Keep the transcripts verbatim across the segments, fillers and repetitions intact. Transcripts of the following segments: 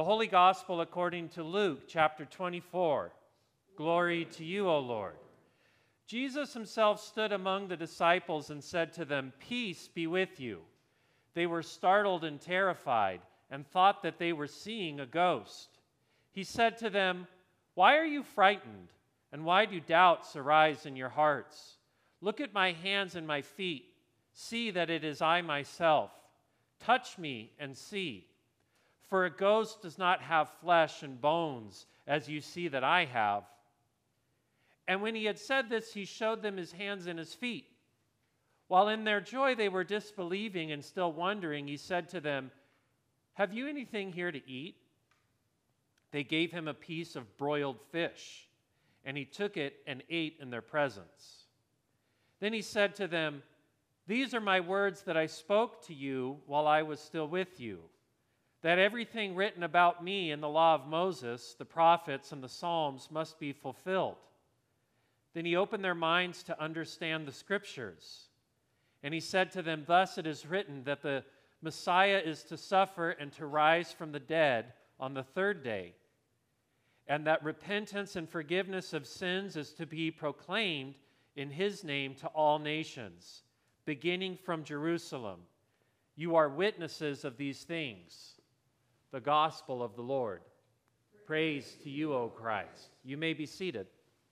Holy Gospel according to Luke, chapter twenty-four. Glory to you, O Lord. Jesus himself stood among the disciples and said to them, "Peace be with you." They were startled and terrified and thought that they were seeing a ghost. He said to them, "Why are you frightened? And why do doubts arise in your hearts? Look at my hands and my feet. See that it is I myself. Touch me and see. For a ghost does not have flesh and bones, as you see that I have." And when he had said this, he showed them his hands and his feet. While in their joy they were disbelieving and still wondering, he said to them, "Have you anything here to eat?" They gave him a piece of broiled fish, and he took it and ate in their presence. Then he said to them, "These are my words that I spoke to you while I was still with you, that everything written about me in the law of Moses, the prophets, and the Psalms must be fulfilled." Then he opened their minds to understand the Scriptures. And he said to them, "Thus it is written that the Messiah is to suffer and to rise from the dead on the third day, and that repentance and forgiveness of sins is to be proclaimed in his name to all nations, beginning from Jerusalem. You are witnesses of these things." The gospel of the Lord. Praise to you, O Christ. You may be seated.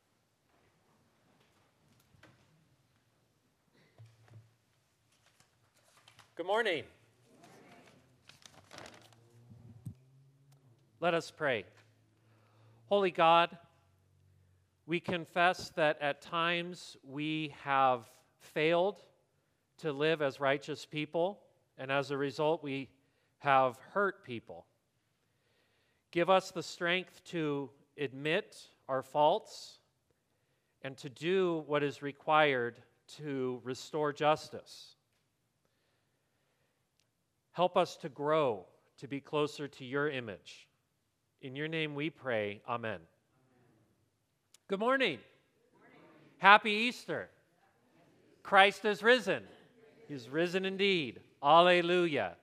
Good morning. Let us pray. Holy God, we confess that at times we have failed to live as righteous people, and as a result we have hurt people. Give us the strength to admit our faults and to do what is required to restore justice. Help us to grow, to be closer to your image. In your name we pray, amen. Good morning. Good morning. Happy Easter. Christ is risen. He's risen indeed. Alleluia.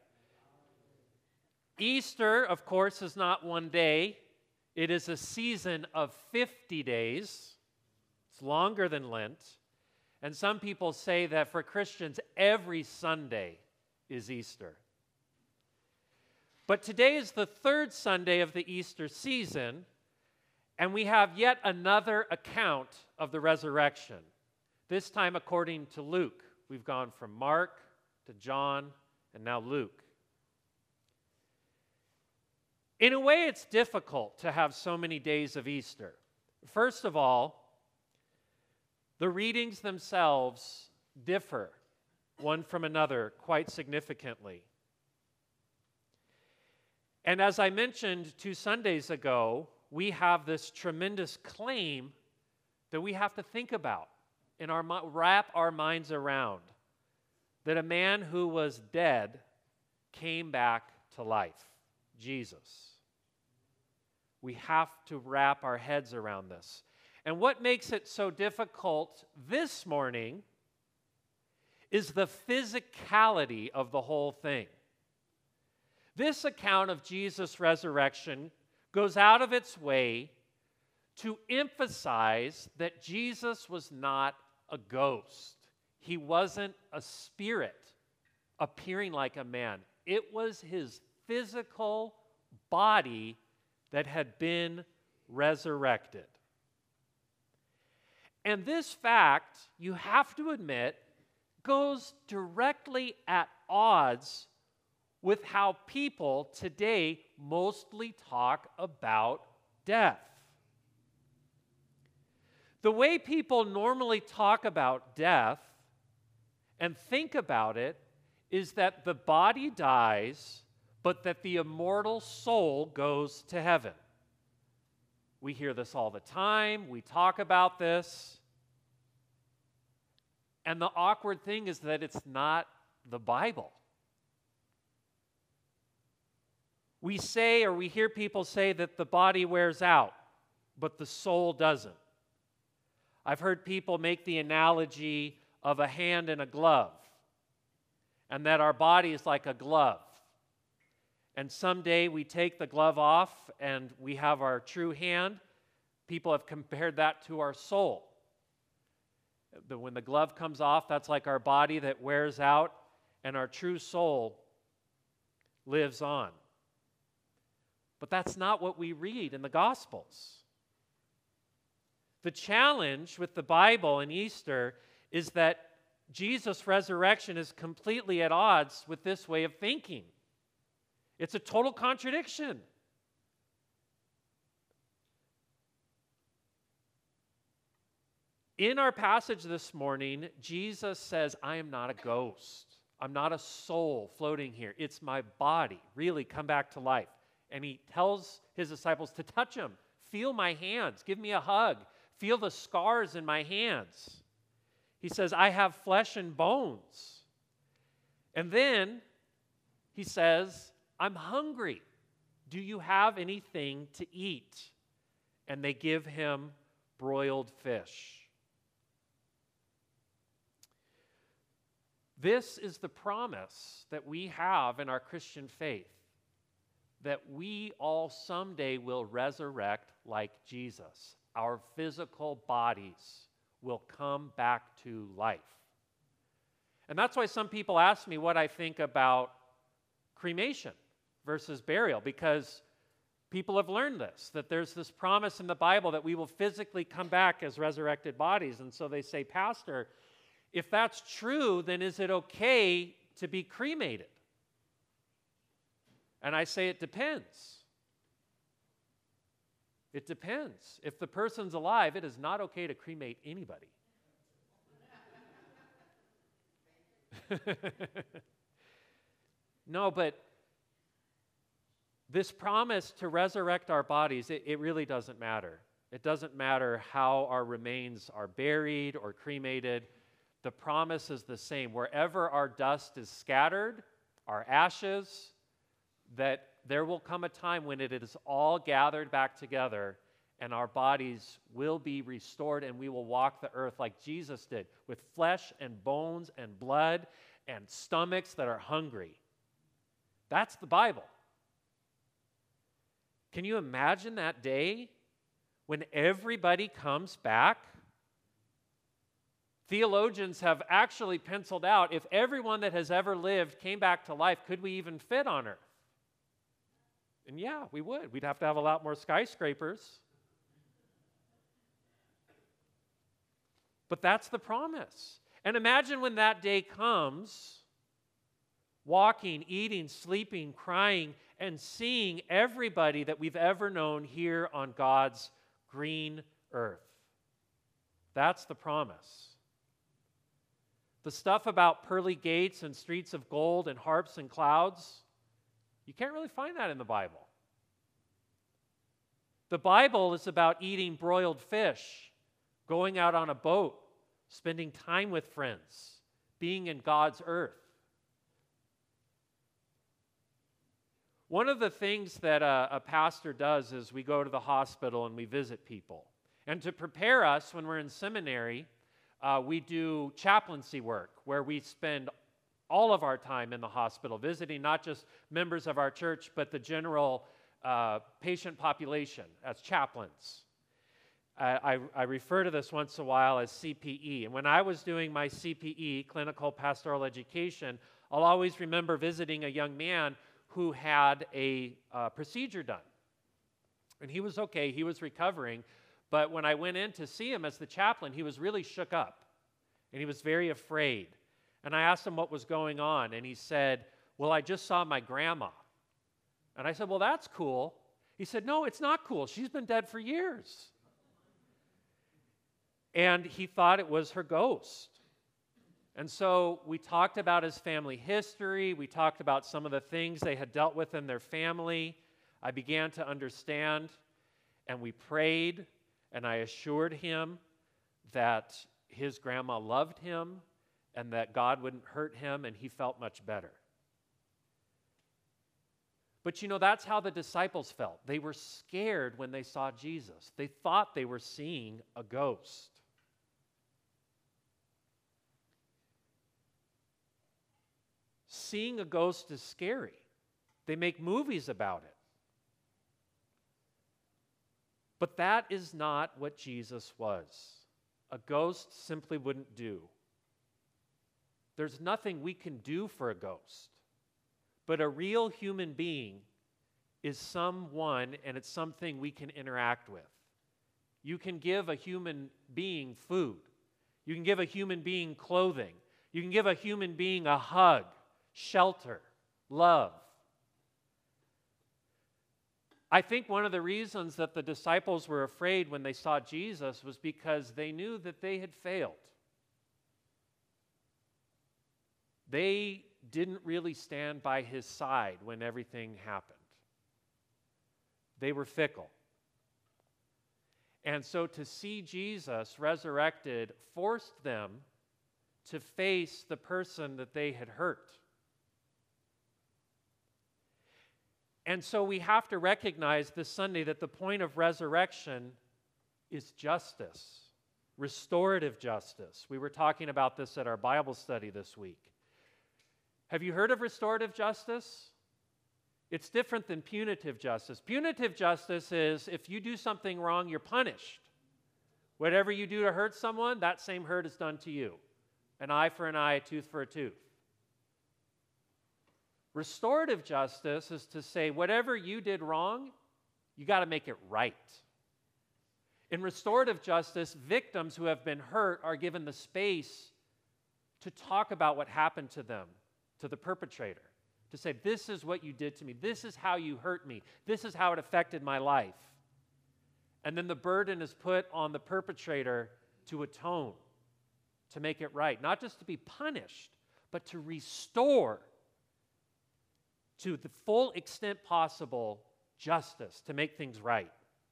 Easter, of course, is not one day. It is a season of fifty days. It's longer than Lent. And some people say that for Christians, every Sunday is Easter. But today is the third Sunday of the Easter season, and we have yet another account of the resurrection, this time according to Luke. We've gone from Mark to John and now Luke. In a way, it's difficult to have so many days of Easter. First of all, the readings themselves differ one from another quite significantly. And as I mentioned two Sundays ago, we have this tremendous claim that we have to think about and our, wrap our minds around, that a man who was dead came back to life, Jesus. We have to wrap our heads around this. And what makes it so difficult this morning is the physicality of the whole thing. This account of Jesus' resurrection goes out of its way to emphasize that Jesus was not a ghost. He wasn't a spirit appearing like a man. It was his physical body that had been resurrected. And this fact, you have to admit, goes directly at odds with how people today mostly talk about death. The way people normally talk about death and think about it is that the body dies, but that the immortal soul goes to heaven. We hear this all the time. We talk about this. And the awkward thing is that it's not the Bible. We say, or we hear people say, that the body wears out, but the soul doesn't. I've heard people make the analogy of a hand and a glove, and that our body is like a glove. and someday we take the glove off and we have our true hand. People have compared that to our soul. But when the glove comes off, that's like our body that wears out, and our true soul lives on. But that's not what we read in the Gospels. The challenge with the Bible and Easter is that Jesus' resurrection is completely at odds with this way of thinking. It's a total contradiction. In our passage this morning, Jesus says, I am not a ghost. I'm not a soul floating here. It's my body, really come back to life. And he tells his disciples to touch him. Feel my hands. Give me a hug. Feel the scars in my hands. He says, I have flesh and bones. And then he says, I'm hungry. Do you have anything to eat? And they give him broiled fish. This is the promise that we have in our Christian faith, that we all someday will resurrect like Jesus. Our physical bodies will come back to life. And that's why some people ask me what I think about cremation versus burial, because people have learned this, that there's this promise in the Bible that we will physically come back as resurrected bodies. And so they say, Pastor, if that's true, then is it okay to be cremated? And I say it depends. It depends. If the person's alive, it is not okay to cremate anybody. No, but this promise to resurrect our bodies, it, it really doesn't matter. It doesn't matter how our remains are buried or cremated. The promise is the same. Wherever our dust is scattered, our ashes, that there will come a time when it is all gathered back together and our bodies will be restored and we will walk the earth like Jesus did, with flesh and bones and blood and stomachs that are hungry. That's the Bible. Can you imagine that day when everybody comes back? Theologians have actually penciled out, if everyone that has ever lived came back to life, could we even fit on earth? And yeah, we would. We'd have to have a lot more skyscrapers. But that's the promise. And imagine when that day comes, walking, eating, sleeping, crying, and seeing everybody that we've ever known here on God's green earth. That's the promise. The stuff about pearly gates and streets of gold and harps and clouds, you can't really find that in the Bible. The Bible is about eating broiled fish, going out on a boat, spending time with friends, being in God's earth. One of the things that a, a pastor does is we go to the hospital and we visit people. And to prepare us when we're in seminary, uh, we do chaplaincy work where we spend all of our time in the hospital, visiting not just members of our church, but the general uh, patient population as chaplains. I, I, I refer to this once in a while as C P E. And when I was doing my C P E, Clinical Pastoral Education, I'll always remember visiting a young man who had a uh, procedure done. And he was okay, he was recovering, but when I went in to see him as the chaplain, he was really shook up, and he was very afraid. And I asked him what was going on, and he said, well, I just saw my grandma. And I said, well, that's cool. He said, no, it's not cool. She's been dead for years. And he thought it was her ghost. And so we talked about his family history. We talked about some of the things they had dealt with in their family. I began to understand, and we prayed, and I assured him that his grandma loved him and that God wouldn't hurt him, and he felt much better. But you know, that's how the disciples felt. They were scared when they saw Jesus. They thought they were seeing a ghost. Seeing a ghost is scary. They make movies about it. But that is not what Jesus was. A ghost simply wouldn't do. There's nothing we can do for a ghost. But a real human being is someone, and it's something we can interact with. You can give a human being food. You can give a human being clothing. You can give a human being a hug, shelter, love. I think one of the reasons that the disciples were afraid when they saw Jesus was because they knew that they had failed. They didn't really stand by his side when everything happened. They were fickle. And so to see Jesus resurrected forced them to face the person that they had hurt. And so we have to recognize this Sunday that the point of resurrection is justice, restorative justice. We were talking about this at our Bible study this week. Have you heard of restorative justice? It's different than punitive justice. Punitive justice is if you do something wrong, you're punished. Whatever you do to hurt someone, that same hurt is done to you. An eye for an eye, a tooth for a tooth. Restorative justice is to say whatever you did wrong, you got to make it right. In restorative justice, victims who have been hurt are given the space to talk about what happened to them, to the perpetrator, to say, this is what you did to me, this is how you hurt me, this is how it affected my life. And then the burden is put on the perpetrator to atone, to make it right, not just to be punished, but to restore to the full extent possible justice, to make things right.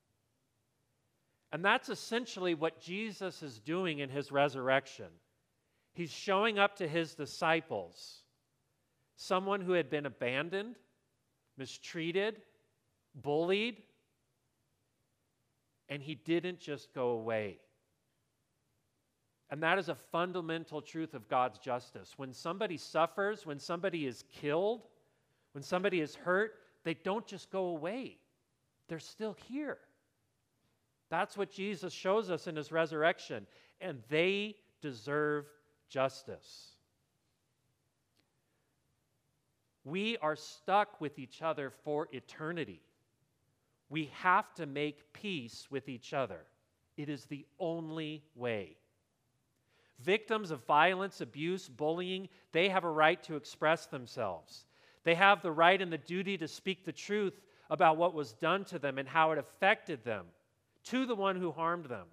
And that's essentially what Jesus is doing in his resurrection. He's showing up to his disciples, someone who had been abandoned, mistreated, bullied, and he didn't just go away. And that is a fundamental truth of God's justice. When somebody suffers, when somebody is killed, when somebody is hurt, they don't just go away. They're still here. That's what Jesus shows us in his resurrection. And they deserve justice. We are stuck with each other for eternity. We have to make peace with each other. It is the only way. Victims of violence, abuse, bullying, they have a right to express themselves. They have the right and the duty to speak the truth about what was done to them and how it affected them to the one who harmed them.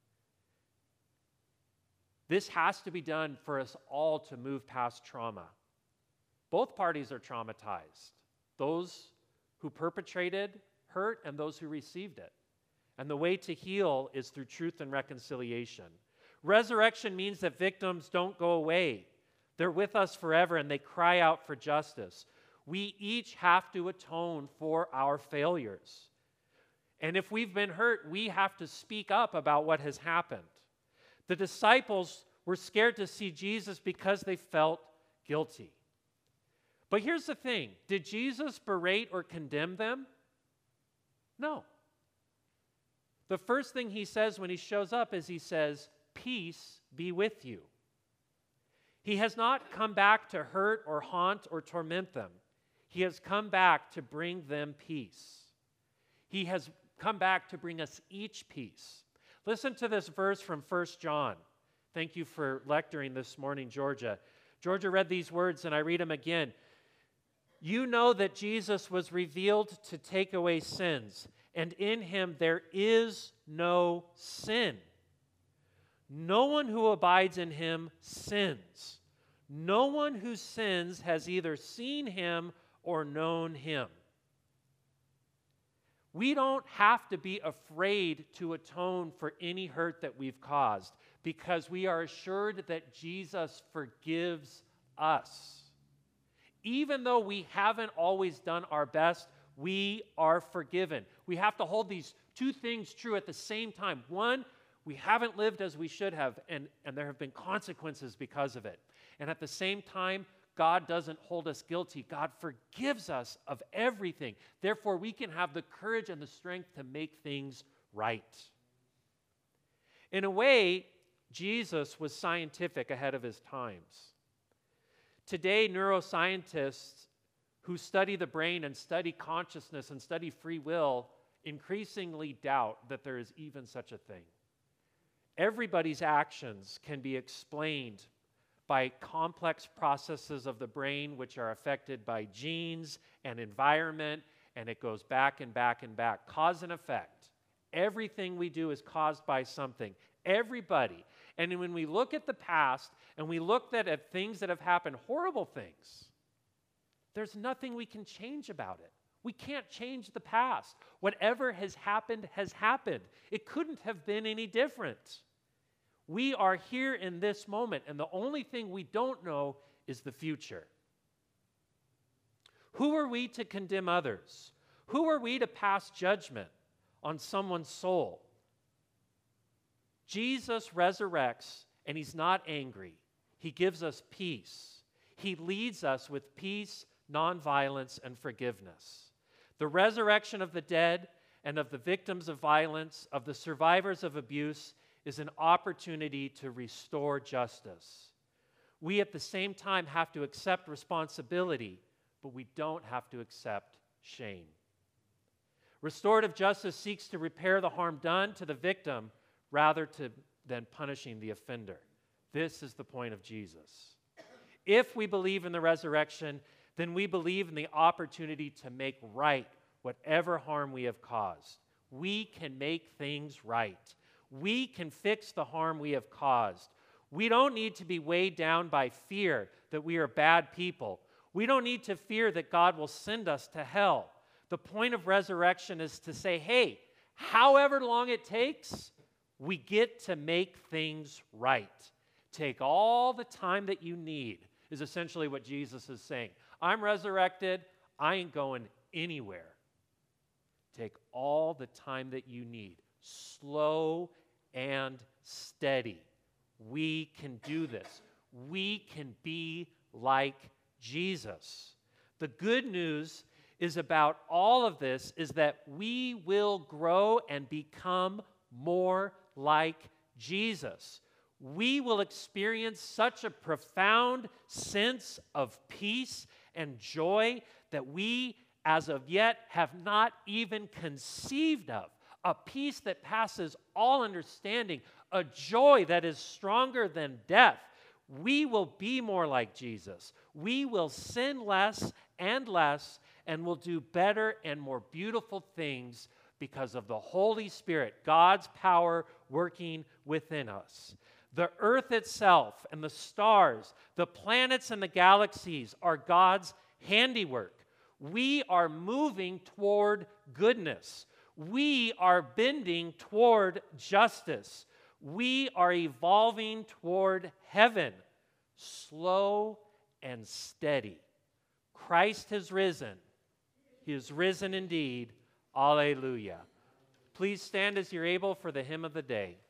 This has to be done for us all to move past trauma. Both parties are traumatized. Those who perpetrated hurt and those who received it. And the way to heal is through truth and reconciliation. Resurrection means that victims don't go away. They're with us forever and they cry out for justice. We each have to atone for our failures. And if we've been hurt, we have to speak up about what has happened. The disciples were scared to see Jesus because they felt guilty. But here's the thing. Did Jesus berate or condemn them? No. The first thing he says when he shows up is he says, "Peace be with you." He has not come back to hurt or haunt or torment them. He has come back to bring them peace. He has come back to bring us each peace. Listen to this verse from First John. Thank you for lecturing this morning, Georgia. Georgia read these words, and I read them again. You know that Jesus was revealed to take away sins, and in him there is no sin. No one who abides in him sins. No one who sins has either seen him or known him. We don't have to be afraid to atone for any hurt that we've caused because we are assured that Jesus forgives us. Even though we haven't always done our best, we are forgiven. We have to hold these two things true at the same time. One, we haven't lived as we should have, and, and there have been consequences because of it. And at the same time, God doesn't hold us guilty. God forgives us of everything. Therefore, we can have the courage and the strength to make things right. In a way, Jesus was scientific ahead of his times. Today, neuroscientists who study the brain and study consciousness and study free will increasingly doubt that there is even such a thing. Everybody's actions can be explained by complex processes of the brain which are affected by genes and environment, and it goes back and back and back. Cause and effect. Everything we do is caused by something. Everybody. And when we look at the past and we look at, at things that have happened, horrible things, there's nothing we can change about it. We can't change the past. Whatever has happened has happened. It couldn't have been any different. We are here in this moment, and the only thing we don't know is the future. Who are we to condemn others? Who are we to pass judgment on someone's soul? Jesus resurrects, and he's not angry. He gives us peace. He leads us with peace, nonviolence, and forgiveness. The resurrection of the dead and of the victims of violence, of the survivors of abuse, is an opportunity to restore justice. We at the same time have to accept responsibility, but we don't have to accept shame. Restorative justice seeks to repair the harm done to the victim rather to, than punishing the offender. This is the point of Jesus. If we believe in the resurrection, then we believe in the opportunity to make right whatever harm we have caused. We can make things right. We can fix the harm we have caused. We don't need to be weighed down by fear that we are bad people. We don't need to fear that God will send us to hell. The point of resurrection is to say, hey, however long it takes, we get to make things right. Take all the time that you need, is essentially what Jesus is saying. I'm resurrected. I ain't going anywhere. Take all the time that you need. Slow and steady. We can do this. We can be like Jesus. The good news is about all of this is that we will grow and become more like Jesus. We will experience such a profound sense of peace and joy that we, as of yet, have not even conceived of. A peace that passes all understanding, a joy that is stronger than death. We will be more like Jesus. We will sin less and less, and will do better and more beautiful things because of the Holy Spirit, God's power working within us. The earth itself and the stars, the planets and the galaxies are God's handiwork. We are moving toward goodness. We are bending toward justice. We are evolving toward heaven, slow and steady. Christ has risen. He is risen indeed. Alleluia. Please stand as you're able for the hymn of the day.